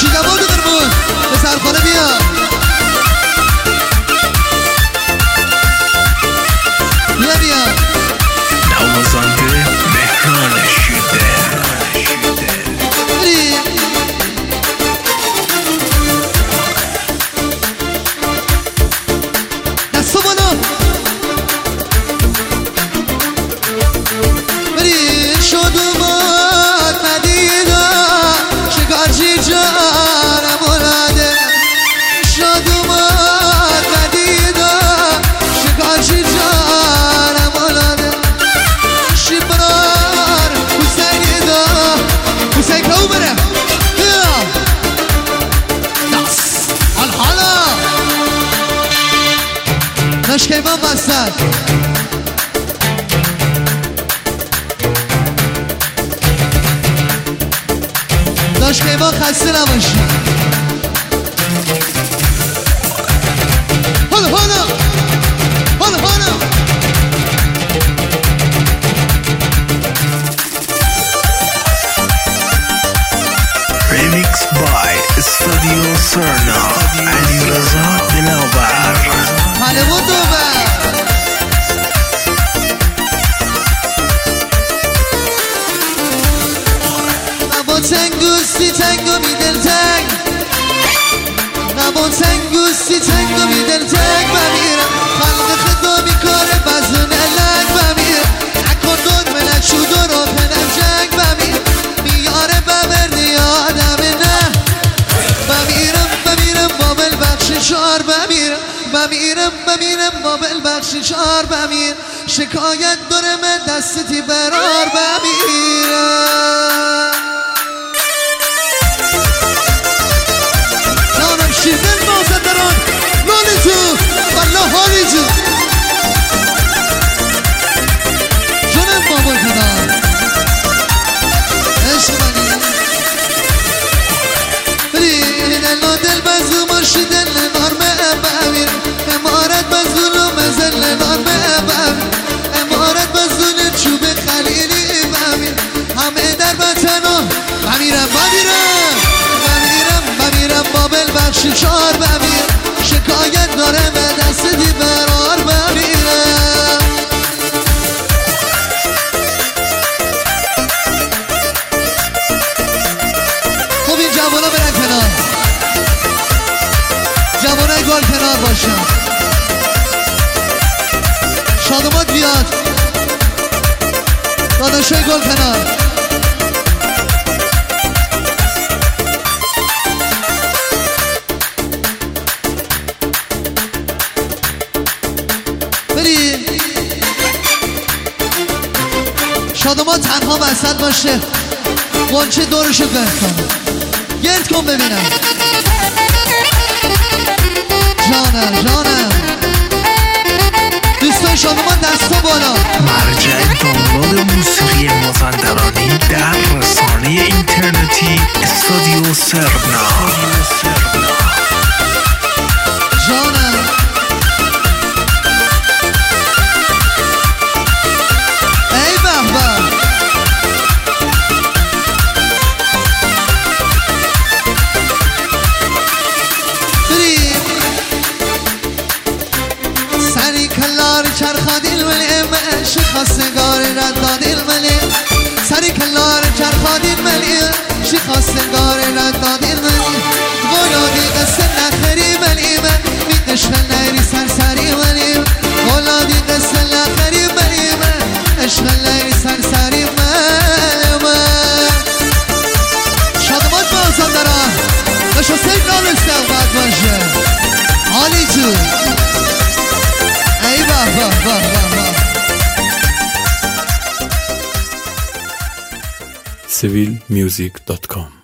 شیگمون رو درمون به سرخانه بیا بیا نوازنده مهران شیده دستو بالا بری شد اومد مدیده شکارچی جانم اولاده شد اومد مدیده شکارچی جانم اولاده شیبرار حسینی دا حسین که او بره بیا دست الحالا نشکیبان بستد نشکیبان خسته نباشی حالا حالا حالا حالا Remix by Studio Serna علی رضا دلاور حالمون دوبه نبا تنگوستی تنگو می دل تنگ نبا تنگوستی تنگو می دل تنگ بمیرم خلق خدا می کاره بزن لنگ بمیرم نکن دون ملک شود و رو پنم جنگ بمیرم میاره بمردی آدم نه بمیرم بابل بخش شار بمیرم بابل بخش شار بمیر شکایت داره من دستی برار بمیرم جانم شیردل مازدران نانی تو والله حالی تو جانم بابل کنار عشق منی بری دل دل بزو ماشی دل نارمه بمیر امارت بزولو مزل نارمه بمیر امارت بزول چوب خلیلی بمیر همه در بطنو بمیرم بابل بخشی چار بمیر شکایت داره به دست دی برار بمیرم خب این جوانا برن کنار جوانای گل کنار باشن شادمات بیاد داداشای گل کنار بری شادمات تنها وسط باشه قنچه دورشو گرد کن ببینم جانم دوستان شادمان دستا بالا مرجع دانلود موسیقی مازندرانی در رسانه اینترنتی استودیو سرنا جانم ای بابا چرخادیل ملی عشق خواستگار ردادیل ملی سری کلار چرخادیل ملی عشق خواستگار ردادیل ملی ولادی قصه نخری ملی من میدش نیری سرسری ملی ولادی قصه نخری ملی من عشق نیری سرسری ملی شادمات بازم دارم نشو سیب نالستم باید باشه حالی تو ای بابا civilmusic.com